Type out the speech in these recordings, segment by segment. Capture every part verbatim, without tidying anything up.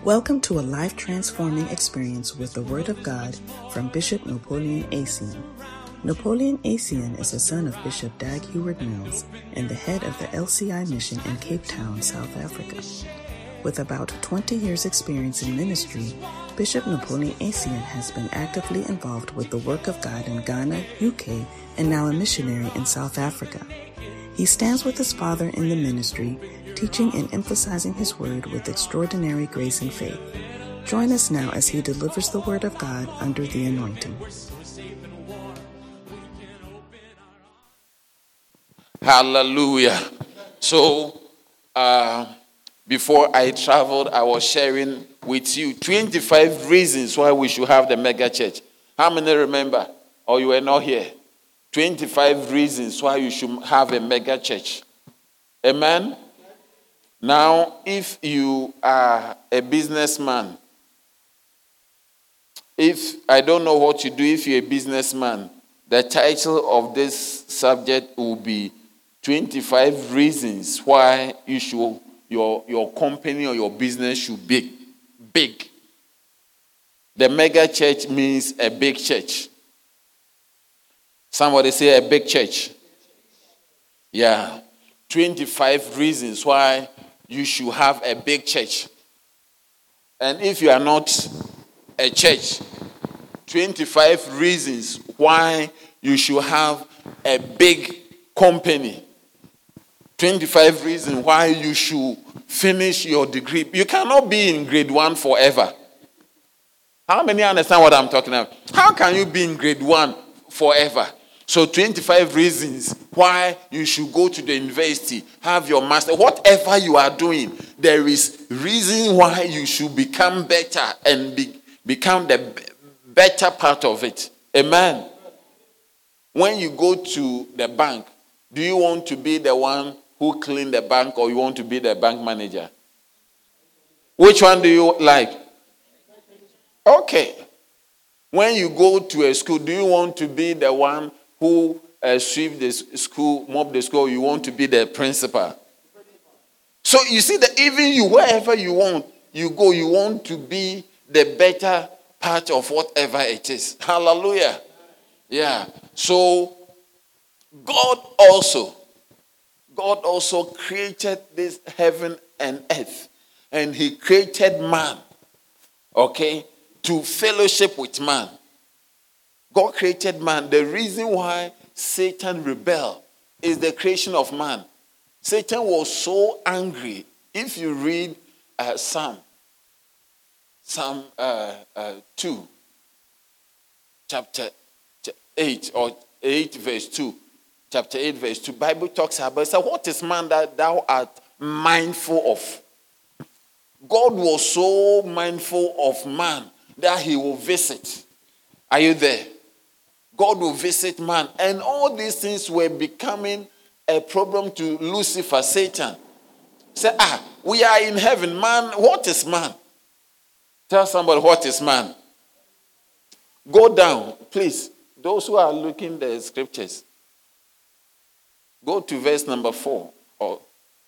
Welcome to a life-transforming experience with the Word of God from Bishop Napoleon Acien. Napoleon Acien is the son of Bishop Dag Heward-Mills and the head of the L C I mission in Cape Town, South Africa. With about twenty years' experience in ministry, Bishop Napoleon Acien has been actively involved with the work of God in Ghana, U K, and now a missionary in South Africa. He stands with his father in the ministry, teaching and emphasizing his word with extraordinary grace and faith. Join us now as he delivers the word of God under the anointing. Hallelujah. So, uh, before I traveled, I was sharing with you twenty-five reasons why we should have the mega church. How many remember? Or you were not here? twenty-five reasons why you should have a mega church. Amen? Now, if you are a businessman, if I don't know what you do if you're a businessman, the title of this subject will be twenty-five reasons why you should, your, your company or your business should be big. The mega church means a big church. Somebody say a big church. Yeah. twenty-five reasons why you should have a big church. And if you are not a church, twenty-five reasons why you should have a big company. twenty-five reasons why you should finish your degree. You cannot be in grade one forever. How many understand what I'm talking about? How can you be in grade one forever? So twenty-five reasons why you should go to the university, have your master. Whatever you are doing, there is reason why you should become better and be, become the better part of it. Amen. When you go to the bank, do you want to be the one who clean the bank or you want to be the bank manager? Which one do you like? Okay. When you go to a school, do you want to be the one who uh, sweep the school, mop the school, you want to be the principal? So you see that even you, wherever you want, you go, you want to be the better part of whatever it is. Hallelujah. Yeah. So God also, God also created this heaven and earth. And he created man, okay, to fellowship with man. God created man. The reason why Satan rebelled is the creation of man. Satan was so angry. If you read uh, Psalm, Psalm uh, uh, two, chapter eight, or eight verse two, chapter eight verse two, Bible talks about, so what is man that thou art mindful of? God was so mindful of man that he will visit. Are you there? God will visit man. And all these things were becoming a problem to Lucifer, Satan. Say, ah, we are in heaven. Man, what is man? Tell somebody, what is man? Go down, please. Those who are looking at the scriptures, go to verse number four. Or,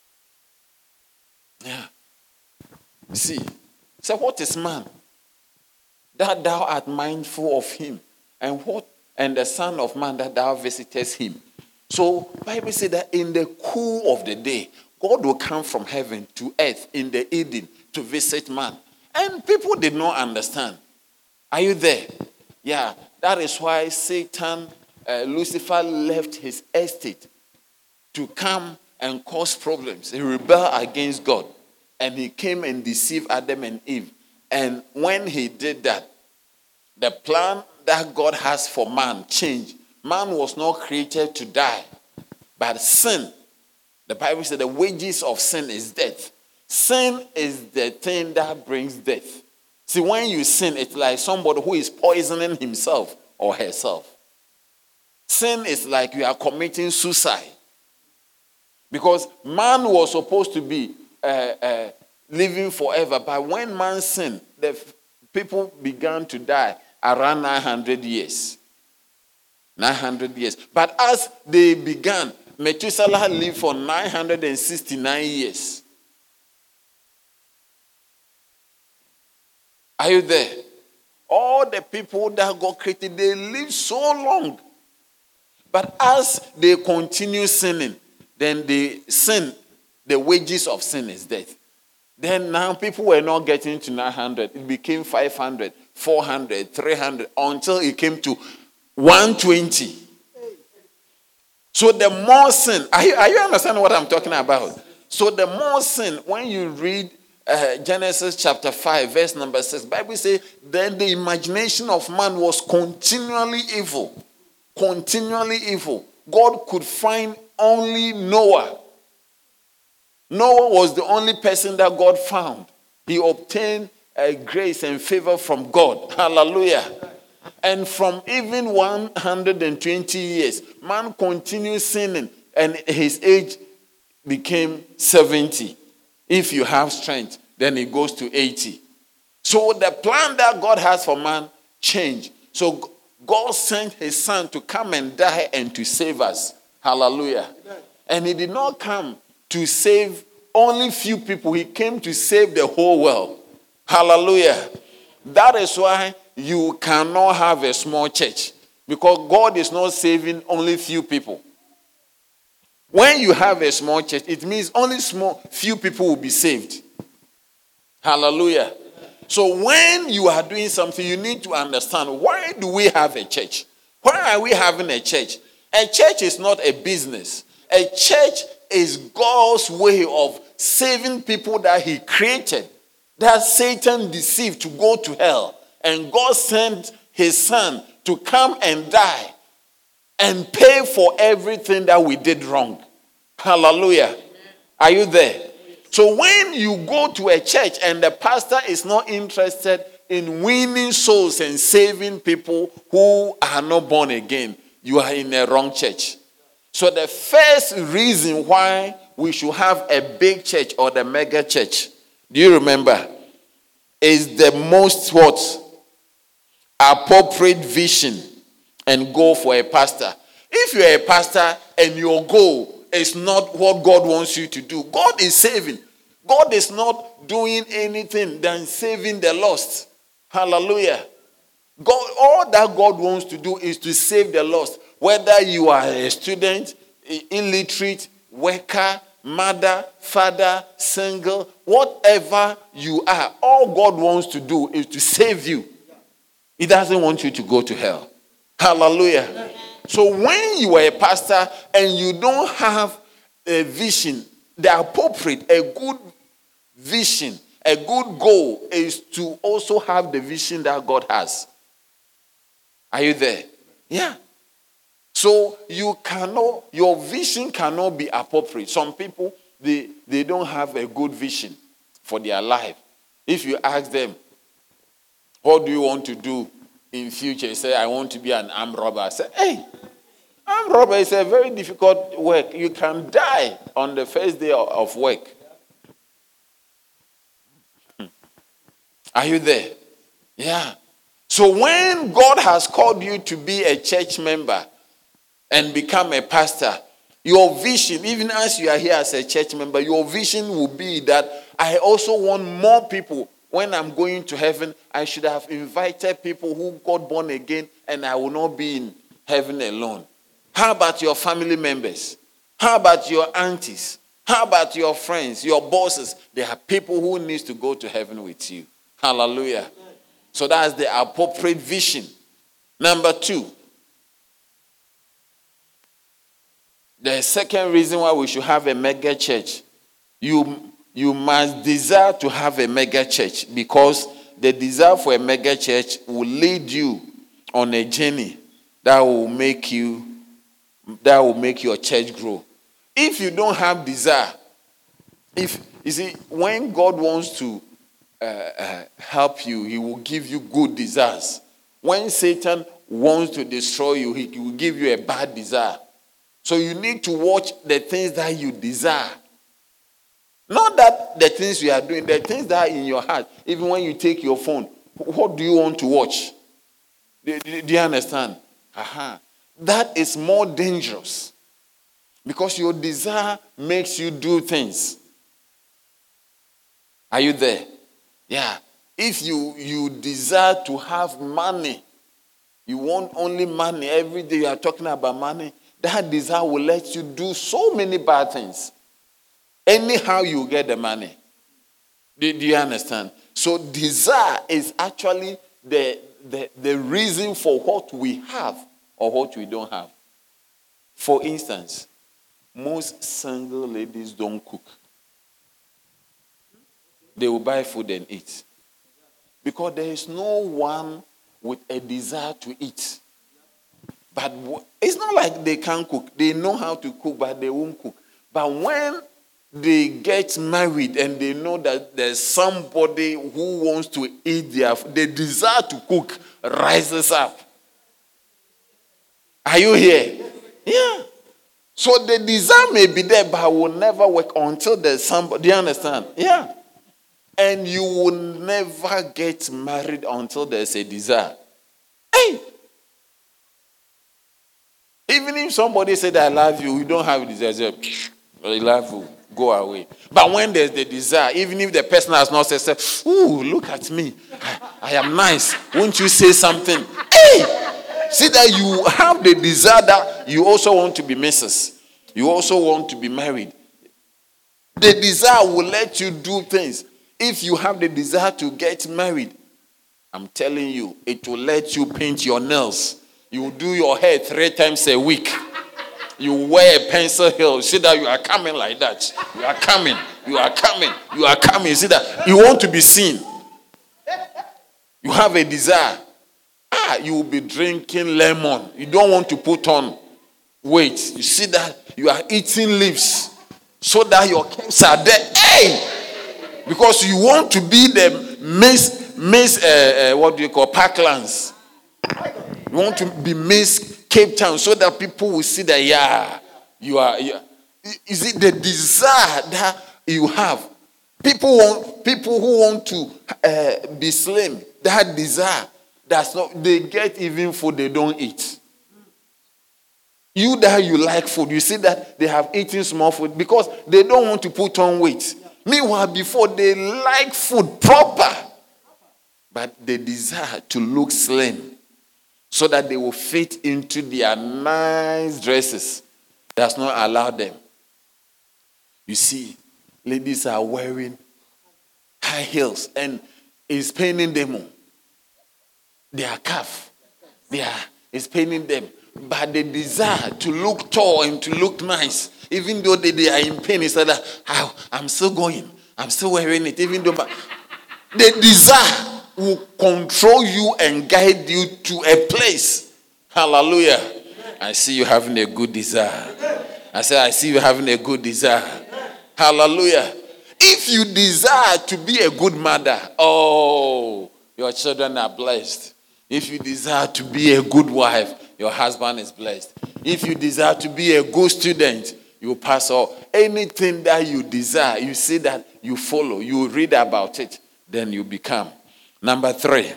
yeah. See. Say, what is man? That thou art mindful of him. And what? And the Son of Man that thou visitest him. So, Bible says that in the cool of the day, God will come from heaven to earth in the evening to visit man. And people did not understand. Are you there? Yeah, that is why Satan, uh, Lucifer left his estate to come and cause problems. He rebelled against God. And he came and deceived Adam and Eve. And when he did that, the plan that God has for man changed. Man was not created to die, but sin. The Bible said the wages of sin is death. Sin is the thing that brings death. See, when you sin, it's like somebody who is poisoning himself or herself. Sin is like you are committing suicide. Because man was supposed to be uh, uh, living forever, but when man sinned, the f- people began to die around nine hundred years. nine hundred years. But as they began, Methuselah lived for nine hundred sixty-nine years. Are you there? All the people that God created, they live so long. But as they continue sinning, then they sin. The wages of sin is death. Then now people were not getting to nine hundred. It became five hundred, four hundred, three hundred, until it came to one hundred twenty. So the more sin, are you, are you understanding what I'm talking about? So the more sin, when you read uh, Genesis chapter five, verse number six, the Bible says, then the imagination of man was continually evil. Continually evil. God could find only Noah. Noah was the only person that God found. He obtained a grace and favor from God. Hallelujah. And from even one hundred twenty years, man continued sinning, and his age became seventy. If you have strength, then it goes to eighty. So the plan that God has for man changed. So God sent his son to come and die and to save us. Hallelujah. And he did not come to save only few people. He came to save the whole world. Hallelujah. That is why you cannot have a small church, because God is not saving only few people. When you have a small church, it means only small few people will be saved. Hallelujah. So when you are doing something, you need to understand, why do we have a church? Why are we having a church? A church is not a business. A church is God's way of saving people that he created, that Satan deceived to go to hell. And God sent his son to come and die and pay for everything that we did wrong. Hallelujah. Are you there? So when you go to a church and the pastor is not interested in winning souls and saving people who are not born again, you are in a wrong church. So the first reason why we should have a big church or the mega church, do you remember, is the most what? Appropriate vision and goal for a pastor. If you're a pastor and your goal is not what God wants you to do, God is saving. God is not doing anything than saving the lost. Hallelujah. God, all that God wants to do is to save the lost. Whether you are a student, illiterate, worker, mother, father, single, whatever you are, all God wants to do is to save you. He doesn't want you to go to hell. Hallelujah. So when you are a pastor and you don't have a vision, the appropriate, a good vision, a good goal is to also have the vision that God has. Are you there? Yeah. So you cannot, your vision cannot be appropriate. Some people, they, they don't have a good vision for their life. If you ask them, what do you want to do in future? You say, I want to be an armed robber. I say, hey, armed robber is a very difficult work. You can die on the first day of work. Are you there? Yeah. So when God has called you to be a church member and become a pastor, your vision, even as you are here as a church member, your vision will be that I also want more people. When I'm going to heaven, I should have invited people who got born again, and I will not be in heaven alone. How about your family members? How about your aunties? How about your friends, your bosses? There are people who need to go to heaven with you. Hallelujah. So that's the appropriate vision. Number two, the second reason why we should have a mega church, you, you must desire to have a mega church, because the desire for a mega church will lead you on a journey that will make you, that will make your church grow. If you don't have desire, if you see, when God wants to uh, uh, help you, he will give you good desires. When Satan wants to destroy you, he will give you a bad desire. So you need to watch the things that you desire. Not that the things you are doing, the things that are in your heart. Even when you take your phone, what do you want to watch? Do, do, do you understand? Aha. That is more dangerous, because your desire makes you do things. Are you there? Yeah. If you, you desire to have money, you want only money, every day you are talking about money, that desire will let you do so many bad things. Anyhow you get the money. Do, do you understand? So desire is actually the, the, the reason for what we have or what we don't have. For instance, most single ladies don't cook. They will buy food and eat. Because there is no one with a desire to eat. But it's not like they can't cook. They know how to cook, but they won't cook. But when they get married and they know that there's somebody who wants to eat their food, the desire to cook rises up. Are you here? Yeah. So the desire may be there, but will never work until there's somebody. Do you understand? Yeah. And you will never get married until there's a desire. Hey! Even if somebody said, I love you, you don't have a desire. Say, I love you. Go away. But when there's the desire, even if the person has not said, ooh, look at me. I, I am nice. Won't you say something? Hey! See that you have the desire that you also want to be Missus You also want to be married. The desire will let you do things. If you have the desire to get married, I'm telling you, it will let you paint your nails. You will do your hair three times a week. You wear a pencil heel. See that you are coming like that. You are coming. You are coming. You are coming. See that you want to be seen. You have a desire. Ah, you will be drinking lemon. You don't want to put on weight. You see that you are eating leaves so that your kids are there. Hey! Because you want to be the Miss, Miss, uh, uh, what do you call, Parklands. You want to be Miss Cape Town so that people will see that, yeah, you are. You are. Is it the desire that you have? People want, people who want to uh, be slim, that desire, that's not, they get even food they don't eat. You that you like food, you see that they have eaten small food because they don't want to put on weight. Meanwhile, before they like food proper, but they desire to look slim so that they will fit into their nice dresses. Does not allow them. You see, ladies are wearing high heels and it's paining them. Their calf, they are, it's paining them. But the desire to look tall and to look nice, even though they, they are in pain, it's like that, oh, I'm still going. I'm still wearing it. Even though the desire will control you and guide you to a place. Hallelujah. I see you having a good desire. I say, I see you having a good desire. Hallelujah. If you desire to be a good mother, oh, your children are blessed. If you desire to be a good wife, your husband is blessed. If you desire to be a good student, you pass all. Anything that you desire, you see that you follow, you read about it, then you become. Number three.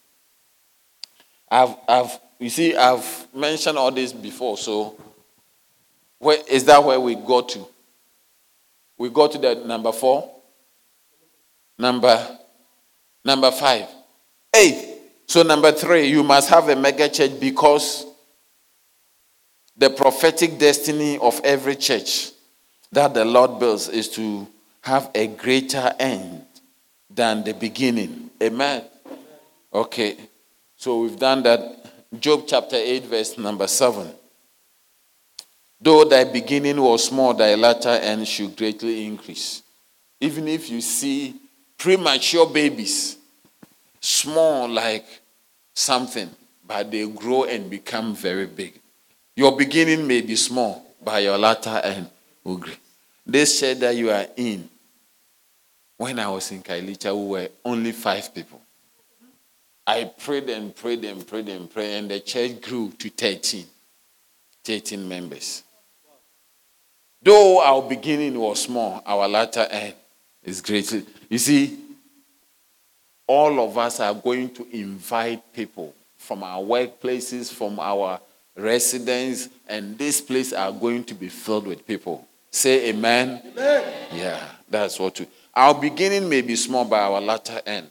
I've, I've, you see, I've mentioned all this before, so where, is that where we go to? We go to the number four? Number, number five. Hey, so number three, you must have a mega church because the prophetic destiny of every church that the Lord builds is to have a greater end than the beginning. Amen? Okay. So we've done that. Job chapter eight, verse number seven. Though thy beginning was small, thy latter end should greatly increase. Even if you see premature babies, small like something, but they grow and become very big. Your beginning may be small, but your latter end will grow. This church that you are in, when I was in Kailicha, we were only five people. I prayed and prayed and prayed and prayed, and the church grew to thirteen. thirteen members. Though our beginning was small, our latter end is great. You see, all of us are going to invite people from our workplaces, from our residents, and this place are going to be filled with people. Say amen. Amen. Yeah, that's what we. Our beginning may be small, but our latter end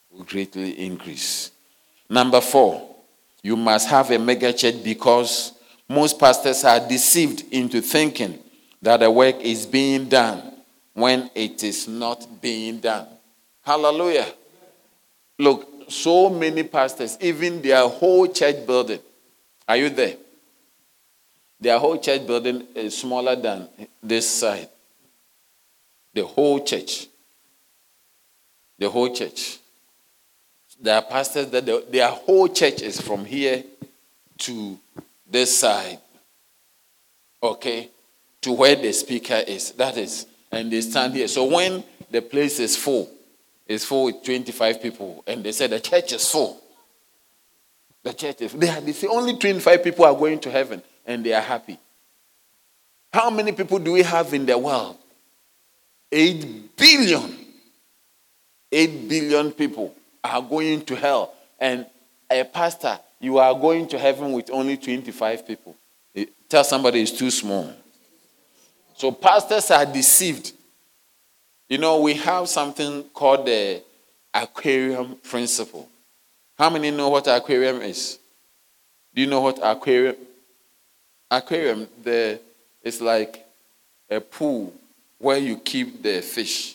will greatly increase. Number four, you must have a mega church because most pastors are deceived into thinking that the work is being done when it is not being done. Hallelujah. Look, so many pastors, even their whole church building, are you there? Their whole church building is smaller than this side. The whole church. The whole church. There are pastors that the, their whole church is from here to this side. Okay? To where the speaker is. That is. And they stand here. So when the place is full, it's full with twenty-five people, and they say the church is full. The church is, they, are, they say only twenty-five people are going to heaven, and they are happy. How many people do we have in the world? Eight billion. Eight billion people are going to hell. And a pastor, you are going to heaven with only twenty-five people. Tell somebody it's too small. So pastors are deceived. You know, we have something called the aquarium principle. How many know what aquarium is? Do you know what aquarium? Aquarium, the, it's like a pool where you keep the fish.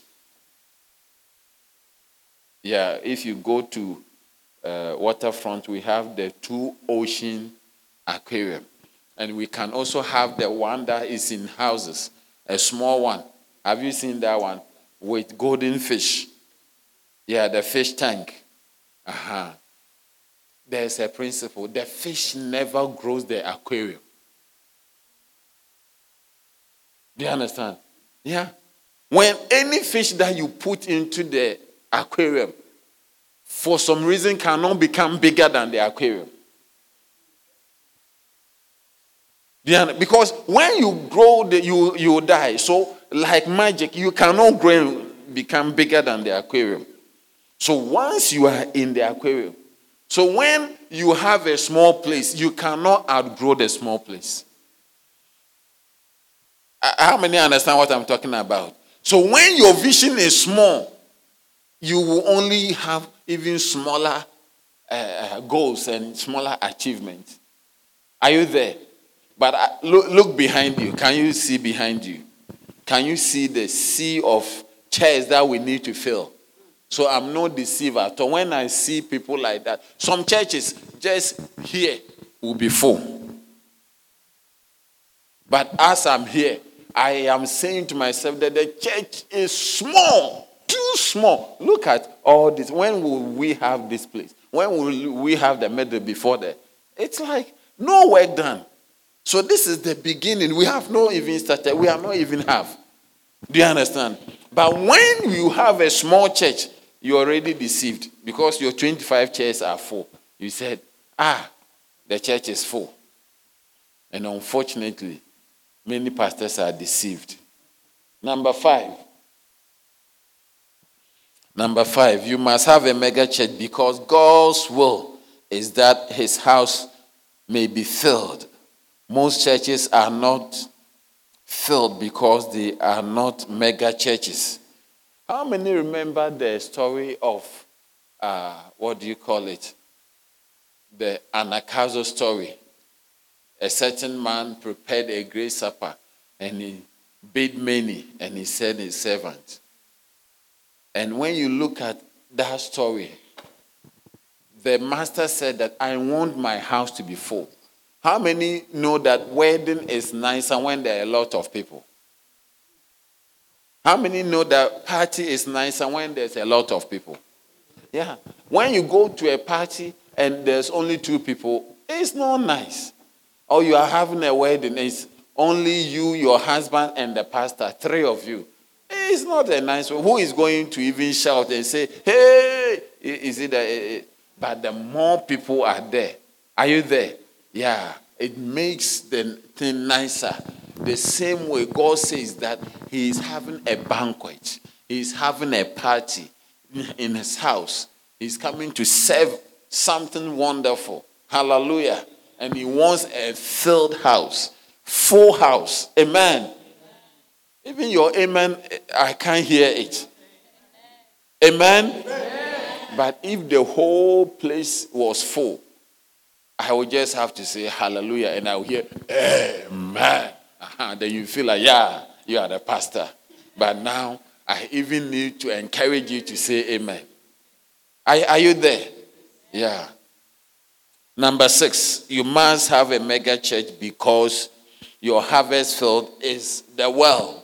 Yeah, if you go to uh, waterfront, we have the two ocean aquarium. And we can also have the one that is in houses, a small one. Have you seen that one? With golden fish. Yeah, the fish tank. Uh-huh. There's a principle. The fish never grows the aquarium. Do you understand? Yeah. When any fish that you put into the aquarium, for some reason cannot become bigger than the aquarium. Do you understand? Because when you grow, the, you, you die. So, like magic, you cannot grow and become bigger than the aquarium. So once you are in the aquarium, so when you have a small place, you cannot outgrow the small place. How many understand what I'm talking about? So when your vision is small, you will only have even smaller uh, goals and smaller achievements. Are you there? But uh, look, look behind you. Can you see behind you? Can you see the sea of chairs that we need to fill? So I'm not deceived at all. When I see people like that, some churches just here will be full. But as I'm here, I am saying to myself that the church is small, too small. Look at all this. When will we have this place? When will we have the medal before that? It's like no work done. So this is the beginning. We have not even started. We have not even have. Do you understand? But when you have a small church, you're already deceived because your twenty-five chairs are full. You said, ah, the church is full. And unfortunately, many pastors are deceived. Number five. Number five, you must have a mega church because God's will is that his house may be filled. Most churches are not filled because they are not mega churches. How many remember the story of, uh, what do you call it? The Anagkazo story. A certain man prepared a great supper and he bade many and he sent his servant. And when you look at that story, the master said that I want my house to be full. How many know that wedding is nicer when there are a lot of people? How many know that party is nicer when there's a lot of people? Yeah. When you go to a party and there's only two people, it's not nice. Or you are having a wedding, it's only you, your husband, and the pastor, three of you. It's not a nice one. Who is going to even shout and say, hey, is it a... But the more people are there, are you there? Yeah, it makes the thing nicer. The same way God says that he is having a banquet. He is having a party in his house. He's coming to serve something wonderful. Hallelujah. And he wants a filled house. Full house. Amen. Even your amen, I can't hear it. Amen. Amen. But if the whole place was full, I would just have to say hallelujah, and I will hear amen. Uh-huh. Then you feel like, yeah, you are the pastor. But now I even need to encourage you to say amen. Are, are you there? Yeah. Number six, you must have a mega church because your harvest field is the well.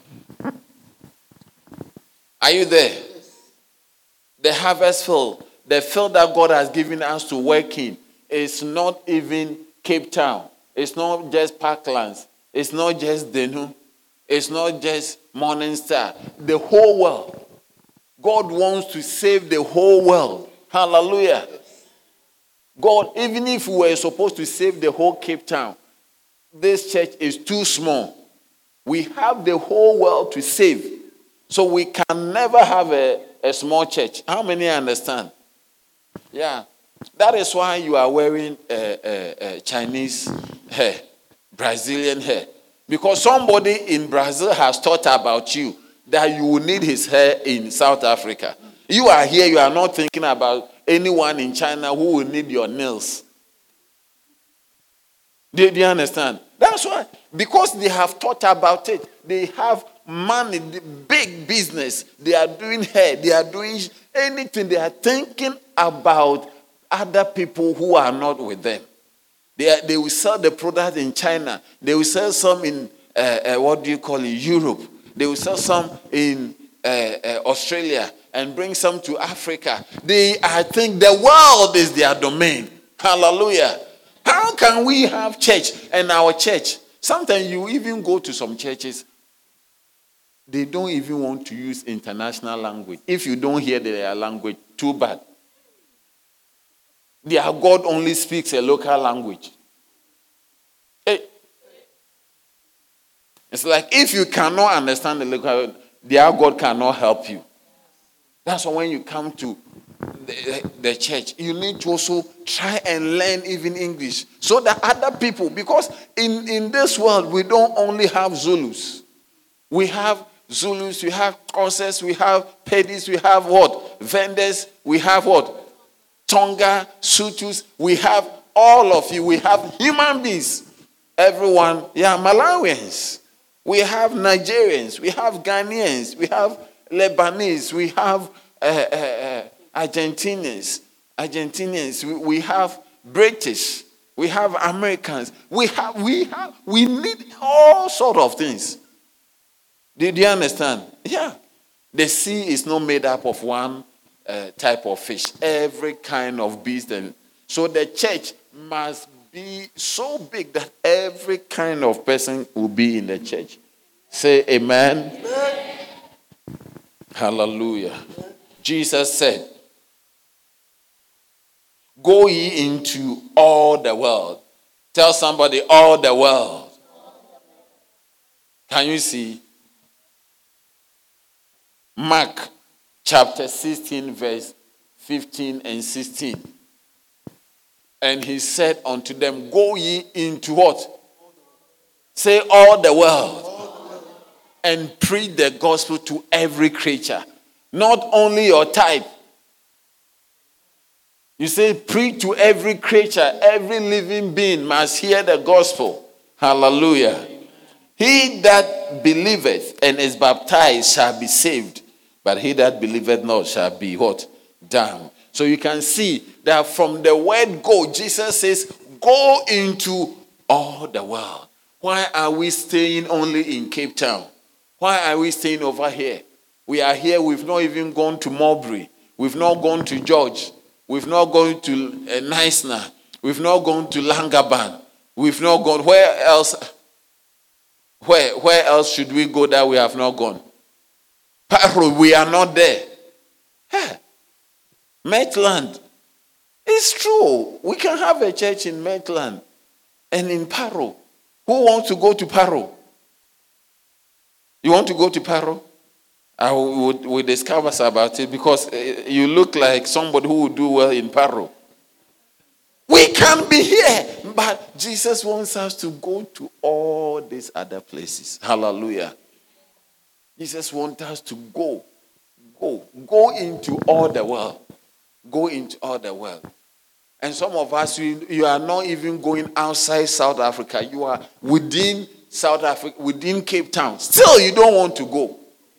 Are you there? The harvest field, the field that God has given us to work in, is not even Cape Town. It's not just Parklands. It's not just Denu. It's not just Morning Star. The whole world. God wants to save the whole world. Hallelujah. God, even if we were supposed to save the whole Cape Town, this church is too small. We have the whole world to save. So we can never have a, a small church. How many understand? Yeah. That is why you are wearing uh, uh, uh, Chinese hair, Brazilian hair. Because somebody in Brazil has thought about you that you will need his hair in South Africa. You are here, you are not thinking about anyone in China who will need your nails. Do, do you understand? That's why. Because they have thought about it. They have money, big business. They are doing hair. They are doing anything. They are thinking about other people who are not with them. They, are, they will sell the product in China. They will sell some in, uh, uh, what do you call it, Europe. They will sell some in uh, uh, Australia and bring some to Africa. They, I think the world is their domain. Hallelujah. How can we have church and our church? Sometimes you even go to some churches, they don't even want to use international language. If you don't hear their language, too bad. Their God only speaks a local language. Hey. It's like if you cannot understand the local, their God cannot help you. That's why when you come to the, the church, you need to also try and learn even English. So that other people, because in, in this world, we don't only have Zulus. We have Zulus, we have Xhosas, we have Pedis, we have what? Vendors, we have what? Tonga, Sutus, we have all of you. We have human beings. Everyone, yeah, Malawians. We have Nigerians. We have Ghanaians. We have Lebanese. We have uh, uh, uh, Argentinians. Argentinians. We, we have British. We have Americans. We have, we have, we need all sort of things. Did you understand? Yeah. The sea is not made up of one uh, type of fish. Every kind of beast. And so the church must be so big that every kind of person will be in the church. Say amen. Amen. Hallelujah. Amen. Jesus said, go ye into all the world. Tell somebody, all the world. Can you see? Mark chapter sixteen, verse fifteen and sixteen. And he said unto them, go ye into what? Say all the world. And preach the gospel to every creature. Not only your type. You say preach to every creature. Every living being must hear the gospel. Hallelujah. He that believeth and is baptized shall be saved. But he that believeth not shall be what? Damned. So you can see that from the word go, Jesus says, go into all the world. Why are we staying only in Cape Town? Why are we staying over here? We are here, we've not even gone to Mulberry. We've not gone to George. We've not gone to uh, Neisner. We've not gone to Langaban. We've not gone, where else? Where, where else should we go that we have not gone? Paro, we are not there. Hey. Maitland. It's true. We can have a church in Maitland and in Paro. Who wants to go to Paro? You want to go to Paro? I will we discuss about it because you look like somebody who would do well in Paro. We can be here, but Jesus wants us to go to all these other places. Hallelujah. Jesus wants us to go, go, go into all the world. go into all the world. And some of us, you, you are not even going outside South Africa. You are within South Africa, within Cape Town. Still, you don't want to go.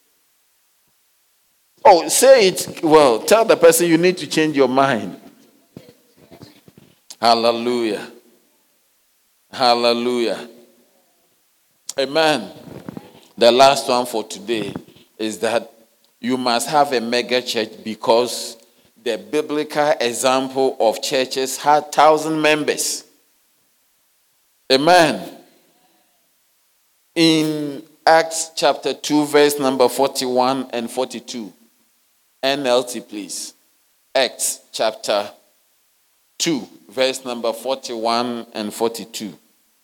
Oh, say it well. Tell the person you need to change your mind. Hallelujah. Hallelujah. Amen. The last one for today is that you must have a mega church because the biblical example of churches had thousand members. Amen. In Acts chapter two, verse number forty-one and forty-two. N L T, please. Acts chapter two, verse number forty-one and forty-two.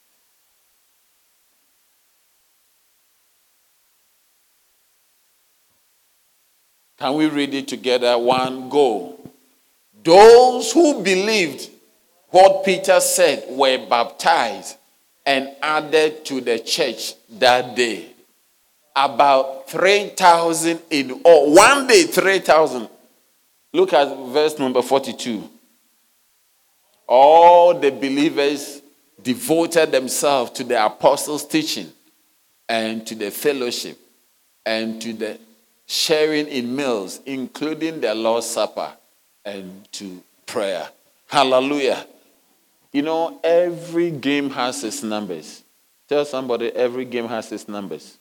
Can we read it together? One, go. Those who believed what Peter said were baptized and added to the church that day. About three thousand in all. One day, three thousand. Look at verse number forty-two. All the believers devoted themselves to the apostles' teaching and to the fellowship and to the sharing in meals, including the Lord's Supper, and to prayer. Hallelujah. You know, every game has its numbers. Tell somebody, every game has its numbers.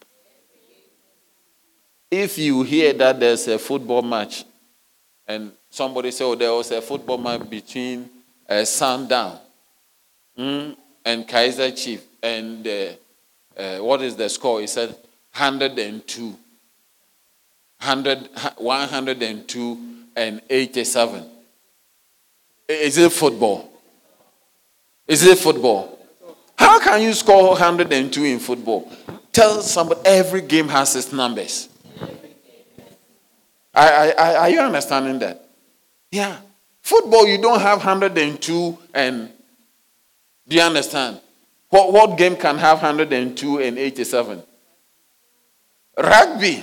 If you hear that there's a football match, and somebody say, oh, there was a football match between uh, Sundown mm, and Kaiser Chief, and uh, uh, what is the score? He said one hundred two. one hundred two and eighty-seven. Is it football? Is it football? How can you score one hundred two in football? Tell somebody every game has its numbers. Are, are, are you understanding that? Yeah. Football, you don't have one hundred two and do you understand? What, what game can have one hundred two and eighty-seven? Rugby.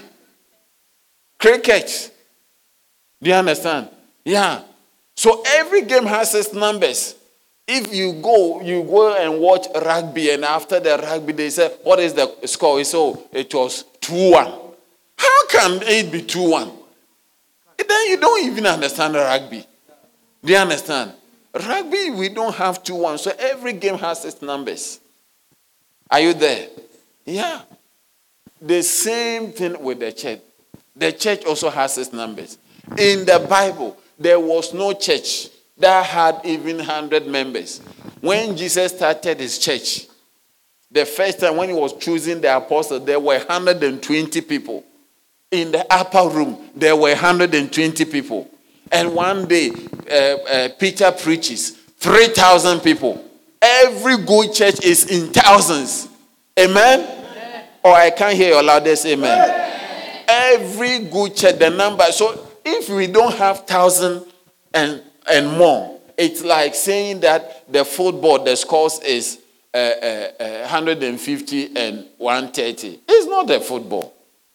Cricket. Do you understand? Yeah. So every game has its numbers. If you go, you go and watch rugby, and after the rugby, they say, what is the score? So it was two one. How can it be two one? Then you don't even understand rugby. Do you understand? Rugby, we don't have two one. So every game has its numbers. Are you there? Yeah. The same thing with the church. The church also has its numbers. In the Bible, there was no church that had even one hundred members. When Jesus started his church, the first time when he was choosing the apostles, there were one hundred twenty people. In the upper room, there were one hundred twenty people. And one day, uh, uh, Peter preaches, three thousand people. Every good church is in thousands. Amen? Amen. Or I can't hear your loudest amen. Amen. Every good church, the number. So if we don't have thousand and, and more, it's like saying that the football, the scores is uh, uh, uh, one hundred fifty and one hundred thirty. It's not the football.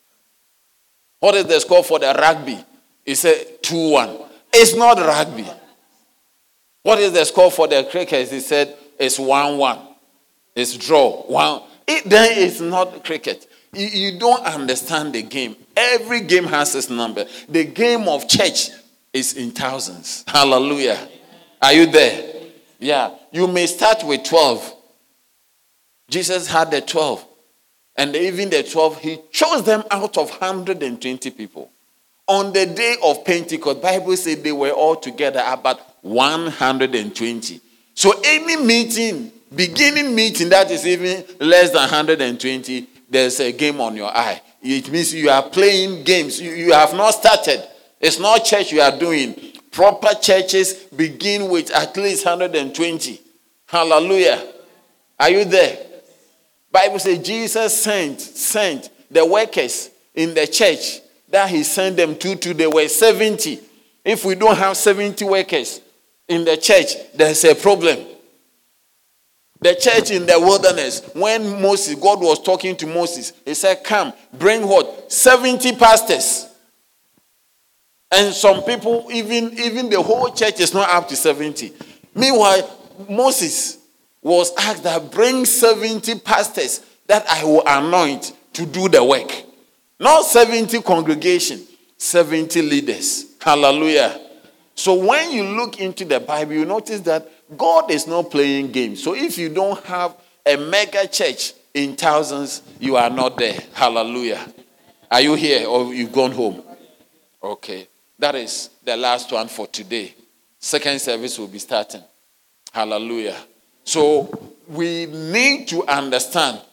What is the score for the rugby? It's a two one. It's not rugby. What is the score for the cricket? He said it's one one. It's draw. One. It, then it's not cricket. You, you don't understand the game. Every game has its number. The game of church is in thousands. Hallelujah. Are you there? Yeah. You may start with twelve. Jesus had the twelve. And even the twelve, he chose them out of one hundred twenty people. On the day of Pentecost, Bible said they were all together about one hundred twenty. So any meeting, beginning meeting that is even less than one hundred twenty, there's a game on your eye. It means you are playing games. You, you have not started. It's not church you are doing. Proper churches begin with at least one hundred twenty. Hallelujah. Are you there? Bible says Jesus sent, sent the workers in the church that he sent them to, to they were seventy. If we don't have seventy workers in the church, there's a problem. The church in the wilderness, when Moses, God was talking to Moses, he said, come, bring what? seventy pastors. And some people, even, even the whole church is not up to seventy. Meanwhile, Moses was asked that bring seventy pastors that I will anoint to do the work. Not seventy congregation, seventy leaders. Hallelujah. So when you look into the Bible, you notice that God is not playing games. So if you don't have a mega church in thousands, you are not there. Hallelujah. Are you here or you've gone home? Okay. That is the last one for today. Second service will be starting. Hallelujah. So we need to understand.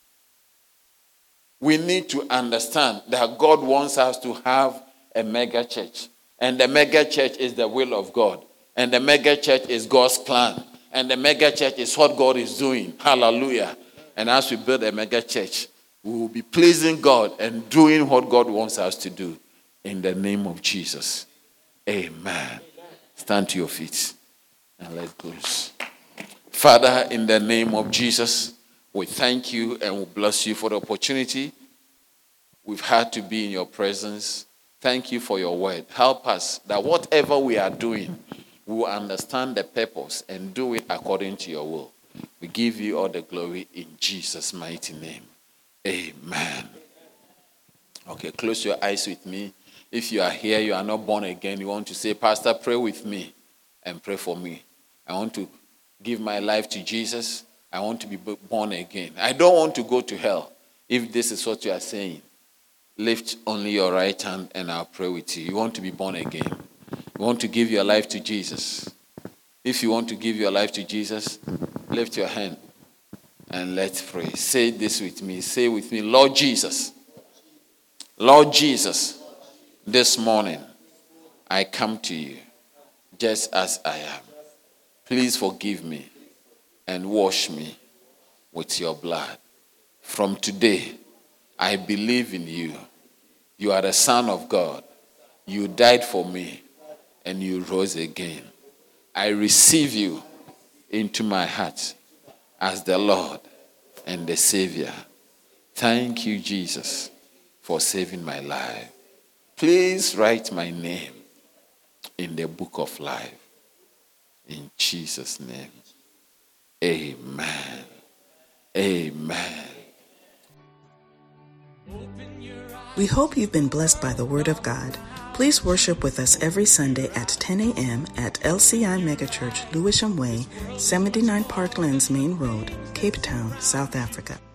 We need to understand that God wants us to have a mega church. And the mega church is the will of God. And the mega church is God's plan. And the mega church is what God is doing. Hallelujah. And as we build a mega church, we will be pleasing God and doing what God wants us to do. In the name of Jesus. Amen. Stand to your feet and let's go. Father, in the name of Jesus, we thank you and we bless you for the opportunity we've had to be in your presence. Thank you for your word. Help us that whatever we are doing, we will understand the purpose and do it according to your will. We give you all the glory in Jesus' mighty name. Amen. Okay, close your eyes with me. If you are here, you are not born again, you want to say, Pastor, pray with me and pray for me. I want to give my life to Jesus. I want to be born again. I don't want to go to hell. If this is what you are saying, lift only your right hand and I'll pray with you. You want to be born again. You want to give your life to Jesus. If you want to give your life to Jesus, lift your hand and let's pray. Say this with me. Say with me, Lord Jesus. Lord Jesus. This morning, I come to you just as I am. Please forgive me and wash me with your blood. From today, I believe in you. You are the Son of God. You died for me and you rose again. I receive you into my heart as the Lord and the Savior. Thank you, Jesus, for saving my life. Please write my name in the book of life. In Jesus' name. Amen. Amen. We hope you've been blessed by the Word of God. Please worship with us every Sunday at ten a.m. at L C I Megachurch, Lewisham Way, seventy-nine Parklands Main Road, Cape Town, South Africa.